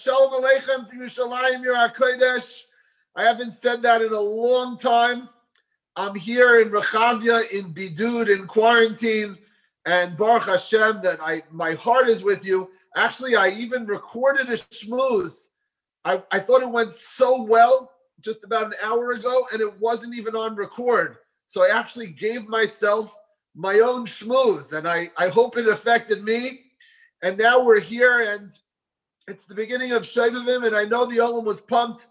Shalom Aleichem from Yerushalayim, Yer HaKodesh. I haven't said that in a long time. I'm here in Rechavia, in Bidud, in quarantine, and Baruch Hashem that my heart is with you. Actually, I even recorded a shmooze. I thought it went so well just about an hour ago, and it wasn't even on record. So I actually gave myself my own shmooze, and I hope it affected me. And now we're here, and it's the beginning of Shovavim, and I know the Olam was pumped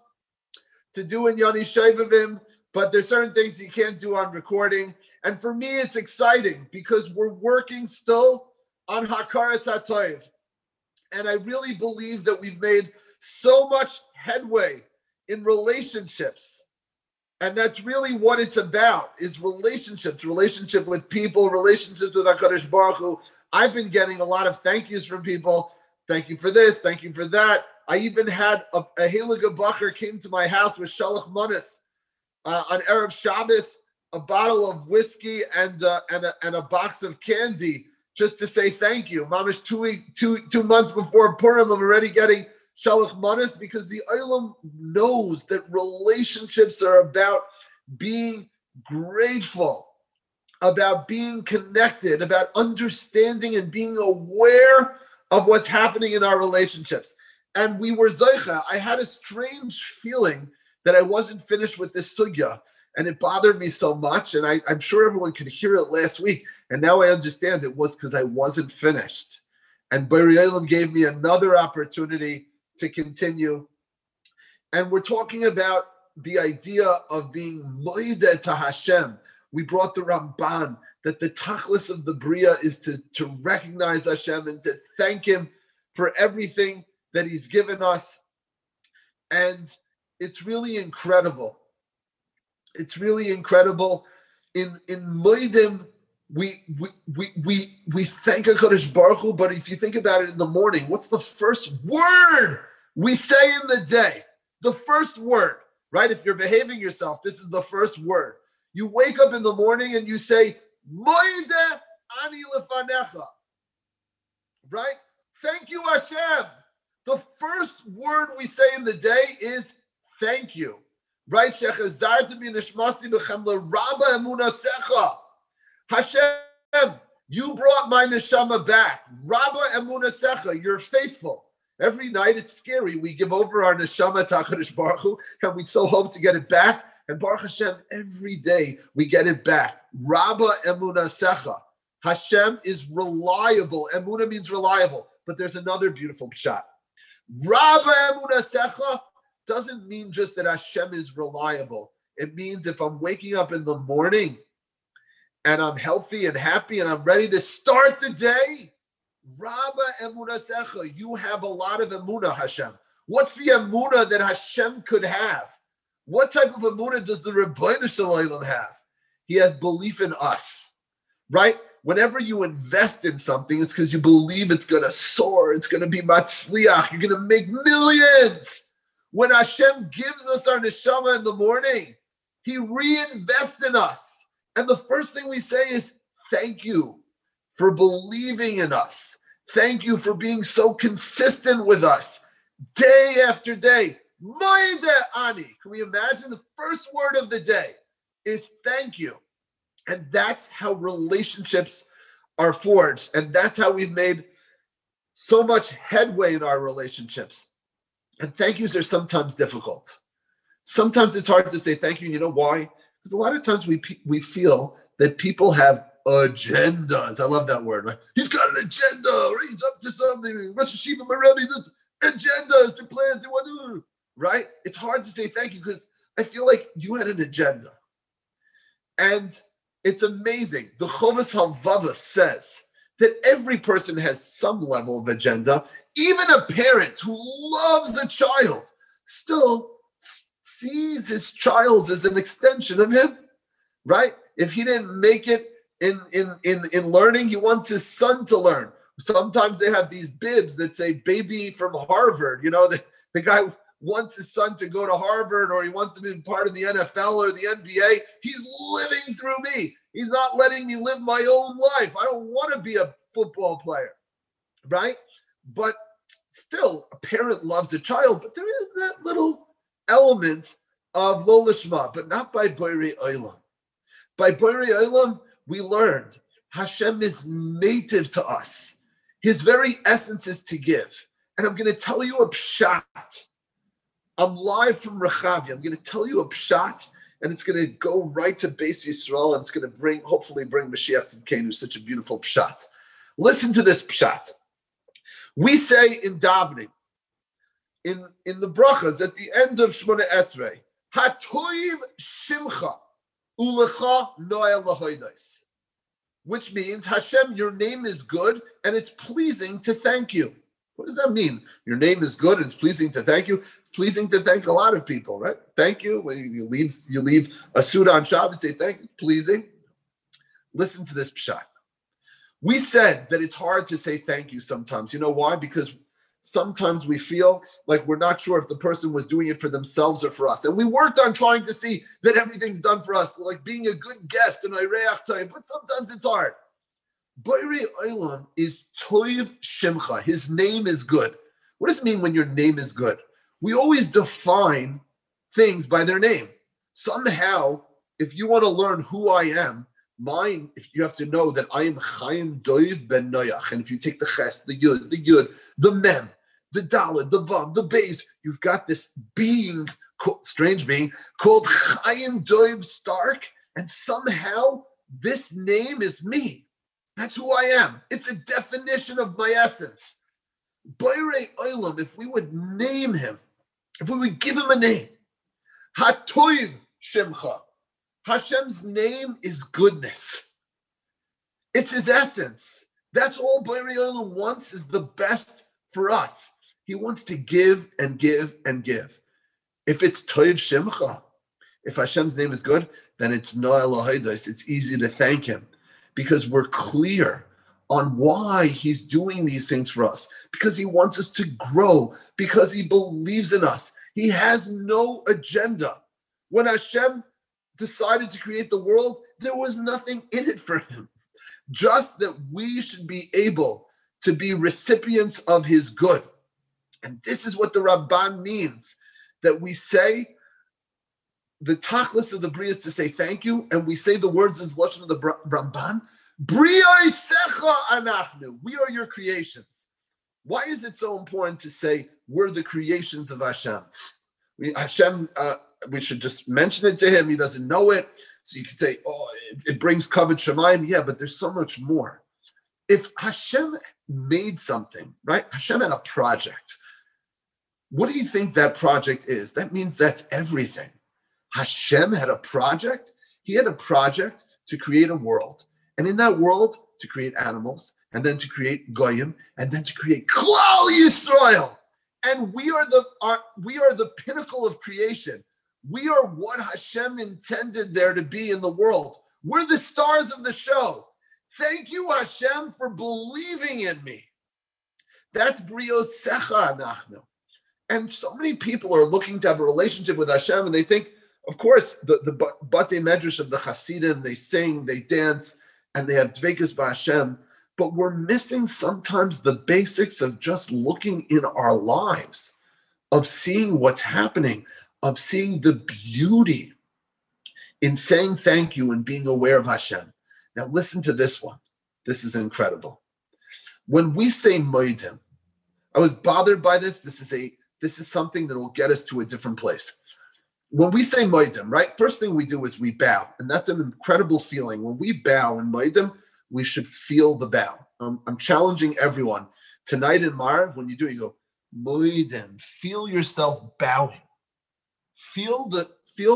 to do in Yoni Shovavim, but there's certain things you can't do on recording. And for me, it's exciting because we're working still on Hakaras HaTov. And I really believe that we've made so much headway in relationships. And that's really what it's about, is relationships, relationship with people, relationships with HaKadosh Baruch Hu. I've been getting a lot of thank yous from people. Thank you for this, thank you for that. I even had a Heilige Bacher came to my house with Shalach Manas on Erev Shabbos, a bottle of whiskey and a box of candy just to say thank you. Mamish 2 months before Purim, I'm already getting Shalach Manas because the Olam knows that relationships are about being grateful, about being connected, about understanding and being aware of what's happening in our relationships. And we were Zoicha. I had a strange feeling that I wasn't finished with this sugya, and it bothered me so much. And I'm sure everyone could hear it last week. And now I understand it was because I wasn't finished. And Bari Olam gave me another opportunity to continue. And we're talking about the idea of being moideh to Hashem. We brought the Ramban that the tachlis of the Bria is to recognize Hashem and to thank Him for everything that He's given us. And it's really incredible. It's really incredible. In Moedim, we thank HaKadosh Baruch Hu, but if you think about it in the morning, what's the first word we say in the day? The first word, right? If you're behaving yourself, this is the first word. You wake up in the morning and you say, Moedeh ani lefanecha, right? Thank you, Hashem. The first word we say in the day is thank you, right? Shechazartu bi nishmasi b'chemla rabba emunasecha. Hashem, you brought my neshama back. Rabba emunasecha, you're faithful. Every night it's scary. We give over our neshama to HaKadosh Baruch Hu, and we so hope to get it back. And Baruch Hashem, every day we get it back. Rabba emunasecha. Hashem is reliable. Emunah means reliable. But there's another beautiful pshat. Rabba emunasecha doesn't mean just that Hashem is reliable. It means if I'm waking up in the morning and I'm healthy and happy and I'm ready to start the day, Rabba emunasecha, you have a lot of emunah, Hashem. What's the emunah that Hashem could have? What type of emunah does the Rebbeinu Shalom have? He has belief in us, right? Whenever you invest in something, it's because you believe it's going to soar. It's going to be matzliach. You're going to make millions. When Hashem gives us our neshama in the morning, He reinvests in us. And the first thing we say is, thank you for believing in us. Thank you for being so consistent with us day after day. Moedeh ani. Can we imagine the first word of the day is thank you? And that's how relationships are forged. And that's how we've made so much headway in our relationships. And thank yous are sometimes difficult. Sometimes it's hard to say thank you. You know why? Because a lot of times we feel that people have agendas. I love that word, right? He's got an agenda, or he's up to something. Rosh Hashiva Marebi, this agendas to plans, right? It's hard to say thank you because I feel like you had an agenda. And it's amazing. The Chovas Halvava says that every person has some level of agenda. Even a parent who loves a child still sees his child as an extension of him, right? If he didn't make it in learning, he wants his son to learn. Sometimes they have these bibs that say baby from Harvard. You know, the guy wants his son to go to Harvard, or he wants to be part of the NFL or the NBA. He's living through me. He's not letting me live my own life. I don't want to be a football player, right? But still, a parent loves a child, but there is that little element of lo lishma, but not by Borei Olam. By Borei Olam, we learned Hashem is native to us. His very essence is to give. And I'm going to tell you a pshat. I'm live from Rechavia. I'm going to tell you a pshat, and it's going to go right to Beis Yisrael, and it's going to hopefully bring Mashiach Tzidkenu, such a beautiful pshat. Listen to this pshat. We say in davening, in the brachas at the end of Shemona Esrei, Hatoiv Shimcha Ulecha Noel Lahoidos, which means Hashem, your name is good and it's pleasing to thank you. What does that mean? Your name is good and it's pleasing to thank you. It's pleasing to thank a lot of people, right? Thank you. When you leave a suit on Shabbos, say thank you. Pleasing. Listen to this pshat. We said that it's hard to say thank you sometimes. You know why? Because sometimes we feel like we're not sure if the person was doing it for themselves or for us. And we worked on trying to see that everything's done for us, like being a good guest and Ireach time, but sometimes it's hard. Borei Olam is Toiv Shimcha. His name is good. What does it mean when your name is good? We always define things by their name. Somehow, if you want to learn who I am, if you have to know that I am Chaim Doiv ben Noach, and if you take the Ches, the Yud, the Mem, the Daled, the Vav, the Beis, you've got this being, strange being, called Chaim Doiv Stark, and somehow this name is me. That's who I am. It's a definition of my essence. Borei Olam, if we would name him, if we would give him a name, Hatoiv Shimcha, Hashem's name is goodness. It's his essence. That's all Borei Olam wants, is the best for us. He wants to give and give and give. If it's Toiv Shimcha, if Hashem's name is good, then it's Noel Lahoidos. It's easy to thank him because we're clear on why he's doing these things for us, because he wants us to grow, because he believes in us. He has no agenda. When Hashem decided to create the world, there was nothing in it for him. Just that we should be able to be recipients of his good. And this is what the Ramban means, that we say the tachlis of the Bria is to say thank you, and we say the words as lashon of the Ramban, Bria Secha Anachnu, we are your creations. Why is it so important to say we're the creations of Hashem? We should just mention it to him. He doesn't know it. So you could say, oh, it brings kavod shamayim. Yeah, but there's so much more. If Hashem made something, right? Hashem had a project. What do you think that project is? That means that's everything. Hashem had a project. He had a project to create a world. And in that world, to create animals, and then to create goyim, and then to create Klal Yisrael. And we are the pinnacle of creation. We are what Hashem intended there to be in the world. We're the stars of the show. Thank you, Hashem, for believing in me. That's Brio Secha Anachnu. And so many people are looking to have a relationship with Hashem, and they think, of course, the Batei Medrash of the Hasidim, they sing, they dance, and they have Dveikus b'Hashem, but we're missing sometimes the basics of just looking in our lives, of seeing what's happening, of seeing the beauty in saying thank you and being aware of Hashem. Now listen to this one. This is incredible. When we say Moedim, I was bothered by this. This is something that will get us to a different place. When we say Moedim, right, first thing we do is we bow, and that's an incredible feeling. When we bow in Moedim, we should feel the bow. I'm challenging everyone tonight in Marav. When you do it, you go Moedim. Feel yourself bowing. Feel the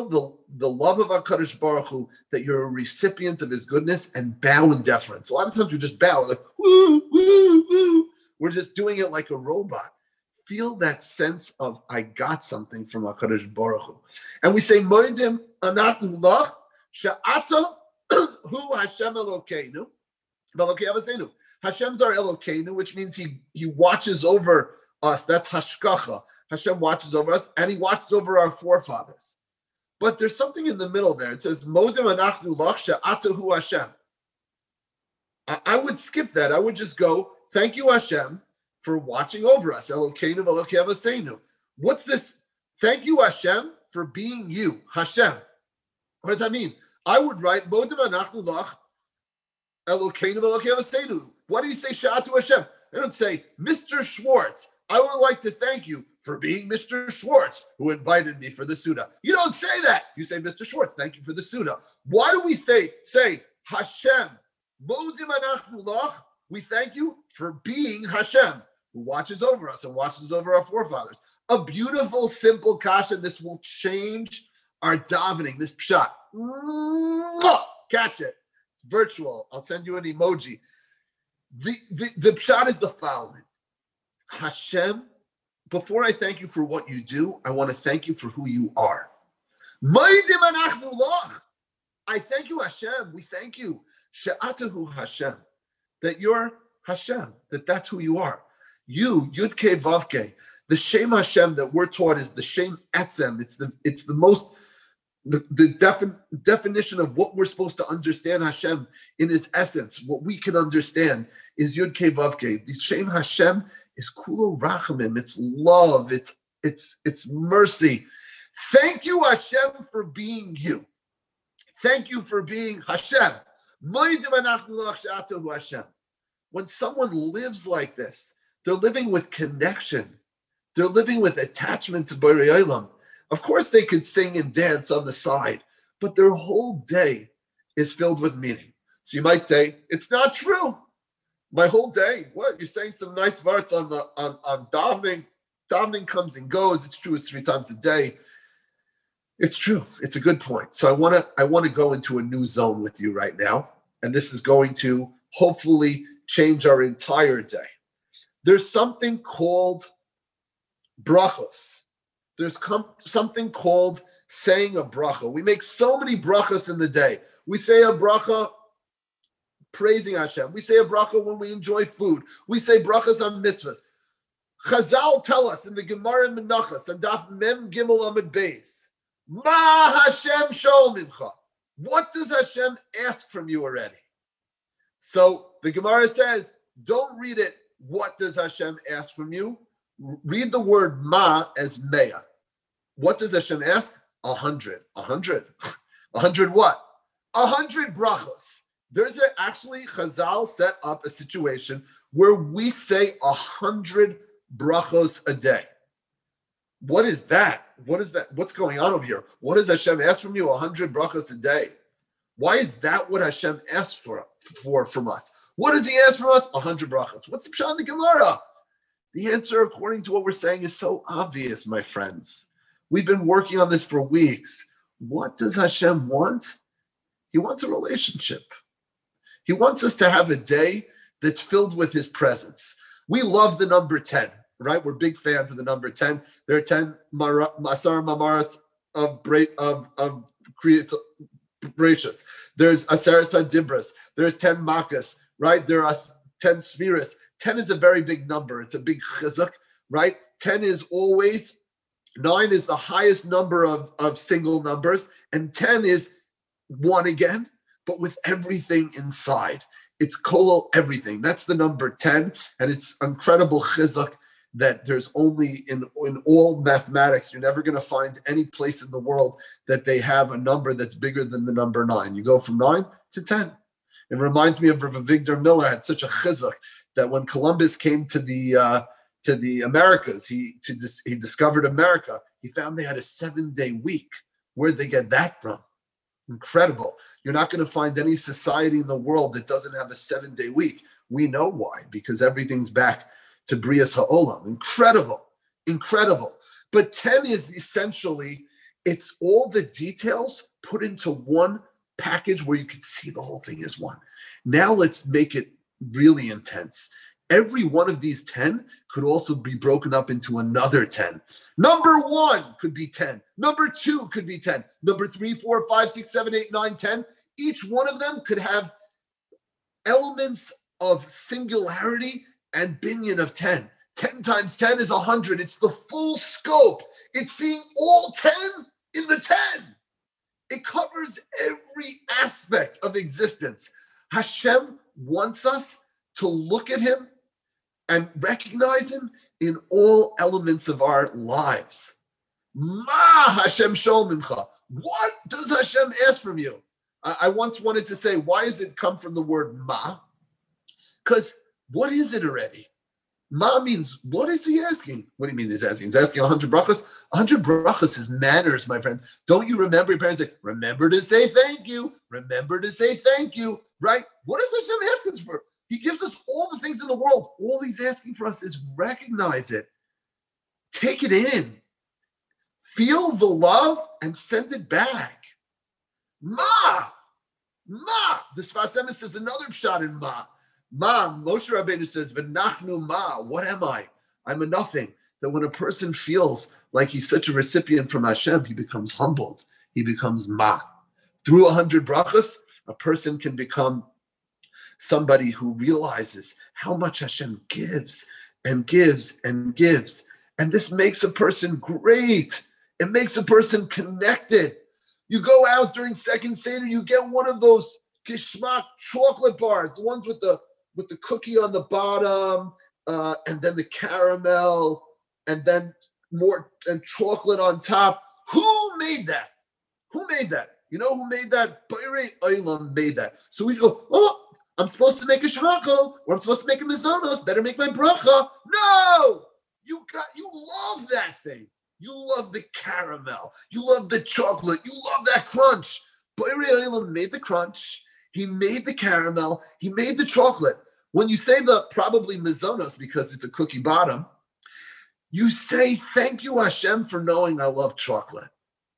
love of HaKadosh Baruch Hu, that you're a recipient of his goodness, and bow in deference. A lot of times we just bow like woo woo woo. We're just doing it like a robot. Feel that sense of I got something from HaKadosh Baruch Hu. And we say, Moedim anachnu lach she'ata hu Hashem Elokeinu v'Elokei Avosenu. Hashem's our Elokeinu, which means he watches over us. That's hashkacha. Hashem watches over us, and he watches over our forefathers. But there's something in the middle there. It says, Moedim anachnu lach she'ata hu Hashem. I would skip that. I would just go, thank you, Hashem, for watching over us. Elokeinu v'Elokei Avoseinu. What's this? Thank you, Hashem, for being you, Hashem. What does that mean? I would write, Modem anachnu lach, Elokeinu v'Elokei Avoseinu. Why do you say Sha'atu Hashem? I don't say, Mr. Schwartz, I would like to thank you for being Mr. Schwartz, who invited me for the Suda. You don't say that. You say, Mr. Schwartz, thank you for the Suda. Why do we say Hashem, Modem anachnu lach, we thank you for being Hashem, who watches over us and watches over our forefathers. A beautiful, simple kasha. This will change our davening, this pshat. Catch it. It's virtual. I'll send you an emoji. The pshat is the following. Hashem, before I thank you for what you do, I want to thank you for who you are. I thank you, Hashem. We thank you. She'atahu Hashem. That you're Hashem, that's who you are. You, Yud-Kei Vav-Kei, the Shem Hashem that we're taught is the Shem Etzem. It's the most, the definition of what we're supposed to understand Hashem in his essence. What we can understand is Yud-Kei Vav-Kei. The Shem Hashem is Kulo Rachamim. It's love. It's mercy. Thank you, Hashem, for being you. Thank you for being Hashem. When someone lives like this, they're living with connection. They're living with attachment to Borei Olam. Of course, they could sing and dance on the side, but their whole day is filled with meaning. So you might say, it's not true. My whole day, what? You're saying some nice words on davening. Davening comes and goes. It's true. It's 3 times a day. It's true. It's a good point. So I want to go into a new zone with you right now, and this is going to hopefully change our entire day. There's something called brachos. There's something called saying a bracha. We make so many brachas in the day. We say a bracha praising Hashem. We say a bracha when we enjoy food. We say brachas on mitzvahs. Chazal tell us in the Gemara Menachos, on Daf Mem Gimel Amud Beis, Ma Hashem shol mincha. What does Hashem ask from you already? So the Gemara says, don't read it, what does Hashem ask from you? Read the word ma as mea. What does Hashem ask? 100. 100. 100 what? 100 brachos. There's actually, Chazal set up a situation where we say 100 brachos a day. What is that? What is that? What's going on over here? What does Hashem ask from you? 100 brachos a day. Why is that what Hashem asks for from us? What does he ask from us? 100 brachos. What's the pshat in the Gemara? The answer, according to what we're saying, is so obvious, my friends. We've been working on this for weeks. What does Hashem want? He wants a relationship. He wants us to have a day that's filled with his presence. We love the number 10, right? We're big fans of the number 10. There are 10 Masar Mamaras of gracious. There's Aseret Dibras. There's 10 Makas, right? There are 10 Spheres. 10 is a very big number. It's a big chizuk, right? 10 is always, 9 is the highest number of single numbers, and 10 is 1 again, but with everything inside. It's kolol everything. That's the number 10, and it's incredible chizuk that there's only in all mathematics, you're never going to find any place in the world that they have a number that's bigger than the number 9. You go from 9 to 10. It reminds me of Rav Avigdor Miller had such a chizuk that when Columbus came to the Americas, he discovered America. He found they had a 7-day week. Where'd they get that from? Incredible. You're not going to find any society in the world that doesn't have a 7-day week. We know why, because everything's back to Brias Ha'olam. Incredible, incredible. But 10 is essentially, it's all the details put into one package where you can see the whole thing is one. Now let's make it really intense. Every one of these 10 could also be broken up into another 10. Number 1 could be 10. Number 2 could be 10. Number 3, 4, 5, 6, 7, 8, 9, 10. Each one of them could have elements of singularity and binyan of 10. 10 times 10 is 100. It's the full scope. It's seeing all 10 in the 10. It covers every aspect of existence. Hashem wants us to look at him and recognize him in all elements of our lives. Ma Hashem shol mincha. What does Hashem ask from you? I once wanted to say, why does it come from the word ma? Because what is it already? Ma means, what is he asking? What do you mean he's asking? He's asking 100 brachas? 100 brachas is manners, my friend. Don't you remember your parents say, remember to say thank you. Remember to say thank you, right? What is Hashem asking us for? He gives us all the things in the world. All he's asking for us is recognize it. Take it in. Feel the love and send it back. Ma. The Sfas Emes says another shot in ma. Moshe Rabbeinu says, V'nachnu ma, what am I? I'm a nothing. That when a person feels like he's such a recipient from Hashem, he becomes humbled. He becomes ma. Through 100 brachas, a person can become somebody who realizes how much Hashem gives and gives and gives. And this makes a person great. It makes a person connected. You go out during Second Seder, you get one of those Gishmak chocolate bars, the ones with the cookie on the bottom, and then the caramel, and then more and chocolate on top. Who made that? Who made that? You know who made that? Borei Olam made that. So we go, oh, I'm supposed to make a shvako, or I'm supposed to make a mizonos. Better make my bracha. No, you love that thing. You love the caramel. You love the chocolate. You love that crunch. Borei Olam made the crunch. He made the caramel. He made the chocolate. When you say the probably mizonos because it's a cookie bottom, you say, thank you, Hashem, for knowing I love chocolate.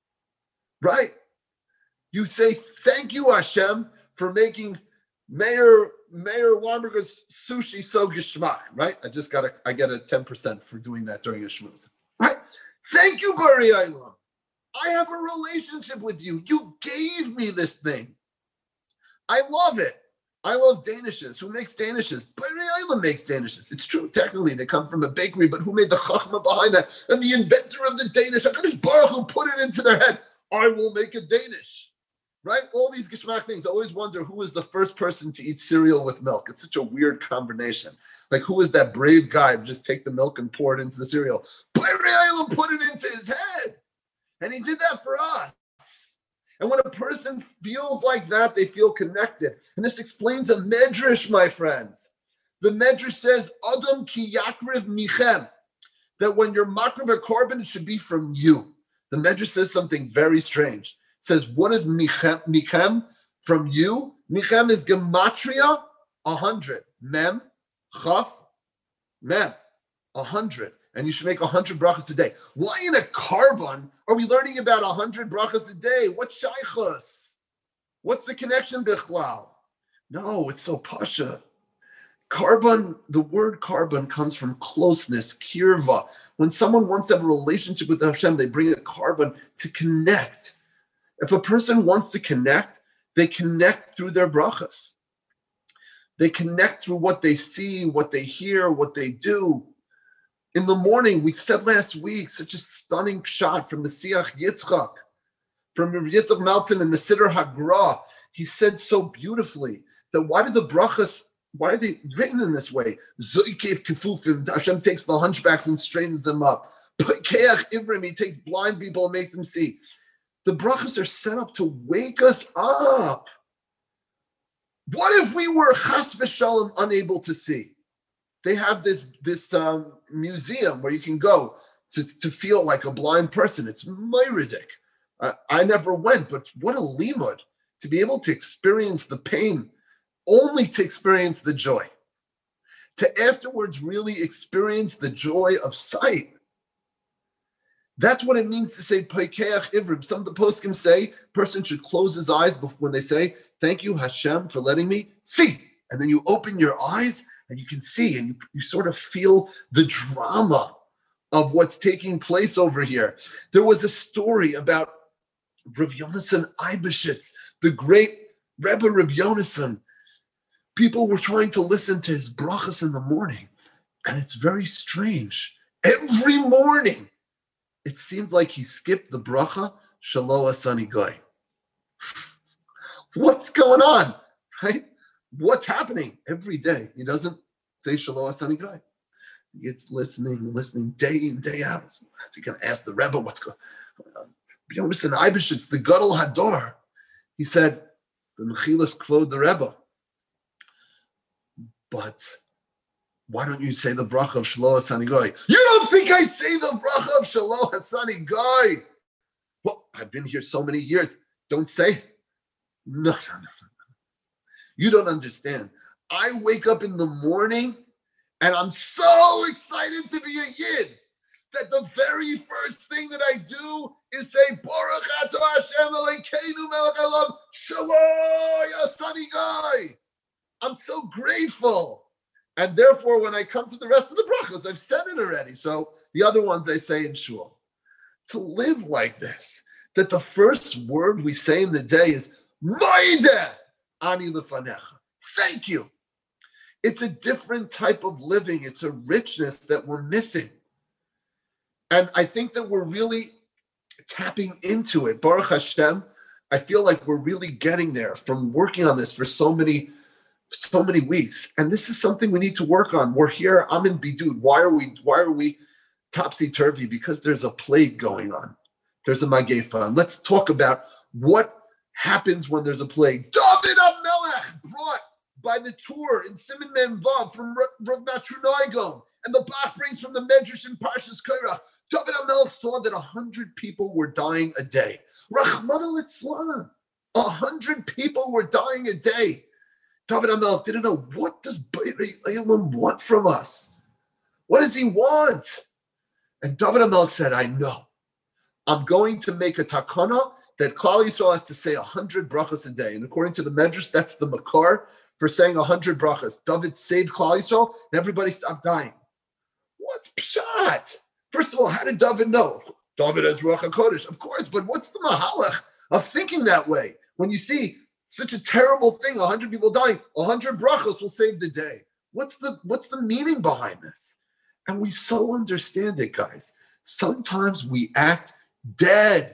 Right? You say, thank you, Hashem, for making Mayor Weinberger's sushi so geschmack. Right? I get a 10% for doing that during a shmooze. Right? Thank you, Borei Olam. I have a relationship with you. You gave me this thing. I love it. I love danishes. Who makes danishes? Borei Olam makes danishes. It's true. Technically, they come from a bakery, but who made the chachma behind that? And the inventor of the Danish, HaKadosh Baruch Hu put it into their head. I will make a Danish. Right? All these geschmack things. I always wonder who was the first person to eat cereal with milk. It's such a weird combination. Like, who was that brave guy who just take the milk and pour it into the cereal? Borei Olam put it into his head. And he did that for us. And when a person feels like that, they feel connected. And this explains a medrash, my friends. The medrash says, Adam ki yakriv michem, that when you're makriv a korban, it should be from you. The medrash says something very strange. It says, what is michem? From you? Michem is gematria, 100. Mem, chaf, mem, 100. And you should make 100 brachas a day. Why in a korban are we learning about 100 brachas a day? What shaychus? What's the connection, bichlal? No, it's so pasha. Korban, the word korban comes from closeness, kirva. When someone wants to have a relationship with Hashem, they bring a korban to connect. If a person wants to connect, they connect through their brachas. They connect through what they see, what they hear, what they do. In the morning, we said last week, such a stunning shot from the Siach Yitzchak, from Yitzchak Malton and the Siddur Hagra. He said so beautifully that why are they written in this way? Zoikev Kefufim, Hashem takes the hunchbacks and straightens them up. Keach Ivrim, he takes blind people and makes them see. The brachas are set up to wake us up. What if we were chas v'shalom unable to see? They have this museum where you can go to feel like a blind person. It's myridic. I never went, but what a limud to be able to experience the pain, only to experience the joy, to afterwards really experience the joy of sight. That's what it means to say Paikeach Ivrim. Some of the poskim say person should close his eyes when they say, thank you, Hashem, for letting me see. And then you open your eyes and you can see, and you sort of feel the drama of what's taking place over here. There was a story about Rav Yonasan Eibeshitz, the great Rebbe Rav Yonasan. People were trying to listen to his brachas in the morning, and it's very strange. Every morning, it seemed like he skipped the bracha, Shelo Asani Goy. What's going on, right? What's happening every day? He doesn't say Shelo Asani Goy. It's listening day in, day out. Is he going to ask the Rebbe what's going on? Yonasan Eibeshitz, the Gadol Hador, he said, the Mechilas Kvod the Rebbe. But why don't you say the bracha of Shelo Hasani Goy? You don't think I say the bracha of Shelo Hasani Goy? Well, I've been here so many years. Don't say it. No. You don't understand. I wake up in the morning and I'm so excited to be a Yid that the very first thing that I do is say, Baruch Ato Hashem Elokeinu melech haolam Shelo Hasani Goy. I'm so grateful. And therefore, when I come to the rest of the brachos, I've said it already. So the other ones I say in shul. To live like this, that the first word we say in the day is, Moideh ani lefanecha. Thank you. It's a different type of living. It's a richness that we're missing. And I think that we're really tapping into it. Baruch Hashem, I feel like we're really getting there from working on this for so many weeks. And this is something we need to work on. We're here. I'm in Bidud. Why are we topsy-turvy? Because there's a plague going on. There's a Magefa. And let's talk about what happens when there's a plague. David HaMelech brought by the tour in Siman Mem Vav from Rav Natronaigon. And the Bach brings from the Medrash in Parshas Korach. David HaMelech saw that 100 people were dying a day. Rachmana litzlan. 100 people were dying a day. David HaMelech didn't know, what does Beirei Eilam want from us? What does he want? And David HaMelech said, I know. I'm going to make a takana that Klal Yisrael has to say 100 brachas a day. And according to the Medrash, that's the makar for saying 100 brachas. David saved Klal Yisrael and everybody stopped dying. What's pshat? First of all, how did David know? David has Ruach HaKodesh, of course, but what's the mahalach of thinking that way? When you see such a terrible thing, 100 people dying, 100 brachos will save the day. What's the meaning behind this? And we so understand it, guys. Sometimes we act dead.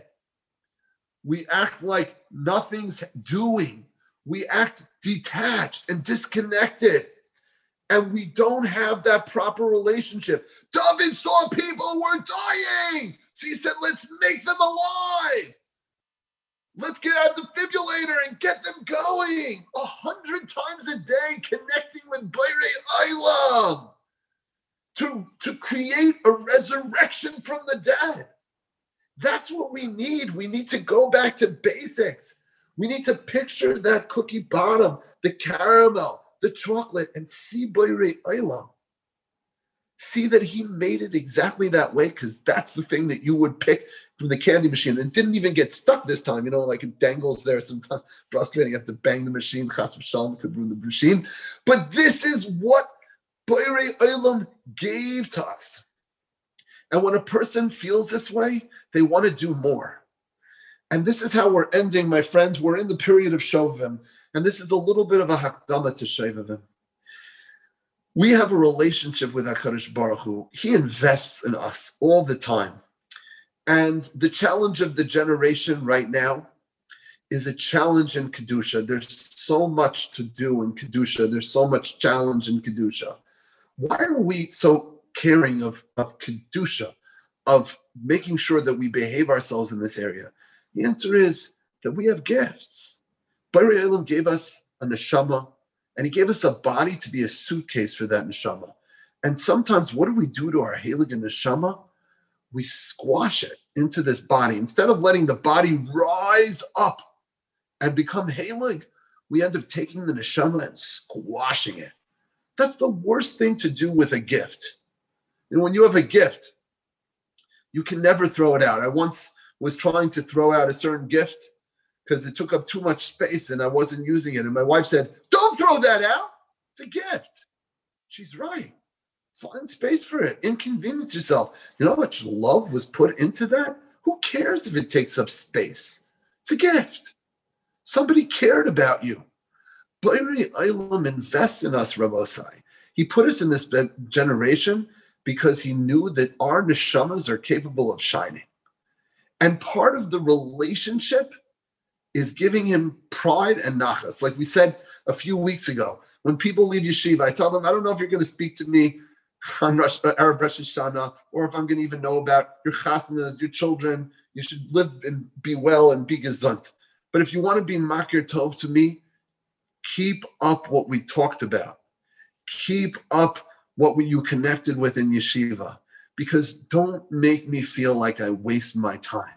We act like nothing's doing. We act detached and disconnected. And we don't have that proper relationship. David saw people were dying. So he said, let's make them alive. Let's get out the defibrillator and get them going. 100 times a day connecting with Beirei Eilam to create a resurrection from the dead. That's what we need. We need to go back to basics. We need to picture that cookie bottom, the caramel, the chocolate, and see Beirei Eilam. See that he made it exactly that way, because that's the thing that you would pick from the candy machine. And didn't even get stuck this time, like it dangles there sometimes. Frustrating, you have to bang the machine. Chas v'shalom could ruin the machine. But this is what Beirei Eilam gave to us. And when a person feels this way, they want to do more. And this is how we're ending, my friends. We're in the period of Shovim. And this is a little bit of a hakdama to Shovim. We have a relationship with HaKadosh Baruch Hu. He invests in us all the time. And the challenge of the generation right now is a challenge in Kedusha. There's so much to do in Kedusha. There's so much challenge in Kedusha. Why are we so caring of Kedusha, of making sure that we behave ourselves in this area? The answer is that we have gifts. Beirei Eilam gave us a neshama, and he gave us a body to be a suitcase for that neshama. And sometimes what do we do to our heilig neshama? We squash it into this body. Instead of letting the body rise up and become heilig, we end up taking the neshama and squashing it. That's the worst thing to do with a gift. And when you have a gift, you can never throw it out. I once was trying to throw out a certain gift because it took up too much space and I wasn't using it. And my wife said, don't throw that out. It's a gift. She's right. Find space for it. Inconvenience yourself. You know how much love was put into that? Who cares if it takes up space? It's a gift. Somebody cared about you. Beirei Eilam invests in us, Rabbosai. He put us in this generation because he knew that our neshamas are capable of shining. And part of the relationship is giving him pride and nachas. Like we said a few weeks ago, when people leave yeshiva, I tell them, I don't know if you're going to speak to me on Arab Rosh Hashanah, or if I'm going to even know about your chasnas, your children, you should live and be well and be gesund. But if you want to be makir tov to me, keep up what we talked about. Keep up what you connected with in yeshiva, because don't make me feel like I waste my time.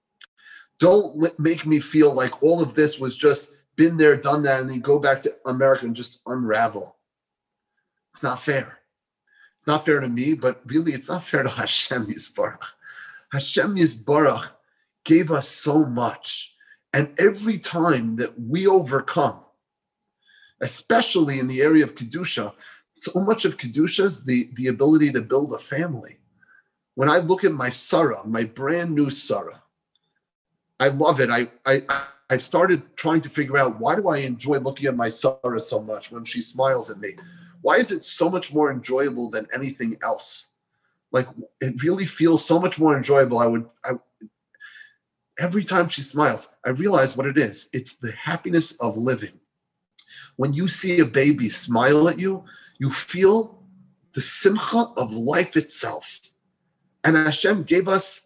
Don't make me feel like all of this was just been there, done that, and then go back to America and just unravel. It's not fair. It's not fair to me, but really it's not fair to Hashem Yisbarach. Hashem Yisbarach gave us so much. And every time that we overcome, especially in the area of Kedusha, so much of Kedusha is the ability to build a family. When I look at my Sarah, my brand new Sarah, I love it. I started trying to figure out, why do I enjoy looking at my Sarah so much when she smiles at me? Why is it so much more enjoyable than anything else? Like, it really feels so much more enjoyable. Every time she smiles, I realize what it is. It's the happiness of living. When you see a baby smile at you, you feel the simcha of life itself. And Hashem gave us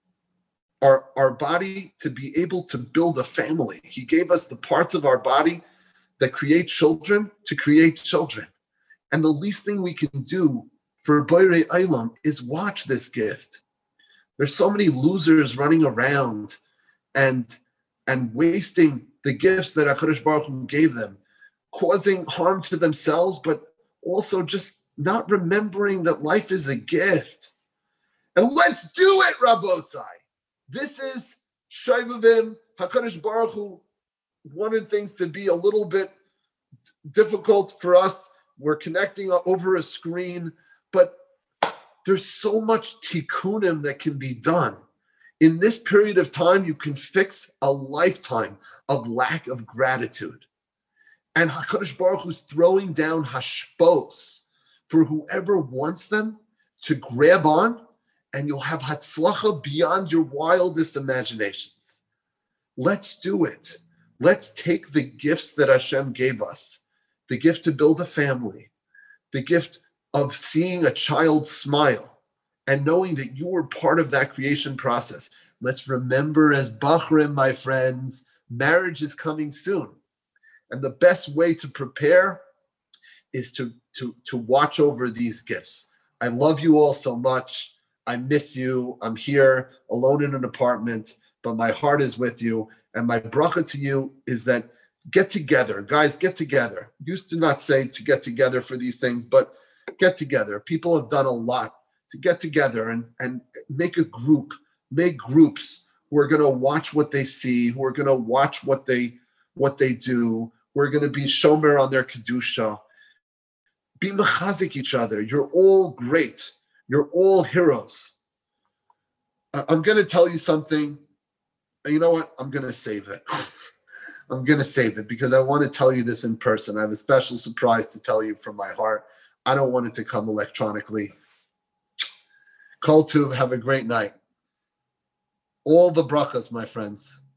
our body to be able to build a family. He gave us the parts of our body that create children to create children. And the least thing we can do for Borei Olam is watch this gift. There's so many losers running around and wasting the gifts that HaKadosh Baruch Hu gave them, causing harm to themselves, but also just not remembering that life is a gift. And let's do it, Rabbosai. This is Shovavim. HaKadosh Baruch Hu wanted things to be a little bit difficult for us. We're connecting over a screen, but there's so much tikkunim that can be done. In this period of time, you can fix a lifetime of lack of gratitude. And HaKadosh Baruch Hu's throwing down hashpos for whoever wants them to grab on, and you'll have hatzlacha beyond your wildest imaginations. Let's do it. Let's take the gifts that Hashem gave us, the gift to build a family, the gift of seeing a child smile, and knowing that you were part of that creation process. Let's remember, as Bachrim, my friends, marriage is coming soon. And the best way to prepare is to watch over these gifts. I love you all so much. I miss you. I'm here alone in an apartment, but my heart is with you. And my bracha to you is that get together. Guys, get together. Used to not say to get together for these things, but get together. People have done a lot to get together and make a group, make groups who are going to watch what they see, who are going to watch what they do, who are going to be shomer on their kedusha. Be mechazik each other. You're all great. You're all heroes. I'm going to tell you something. You know what? I'm going to save it. I'm going to save it because I want to tell you this in person. I have a special surprise to tell you from my heart. I don't want it to come electronically. Kol Tuv, have a great night. All the brachas, my friends.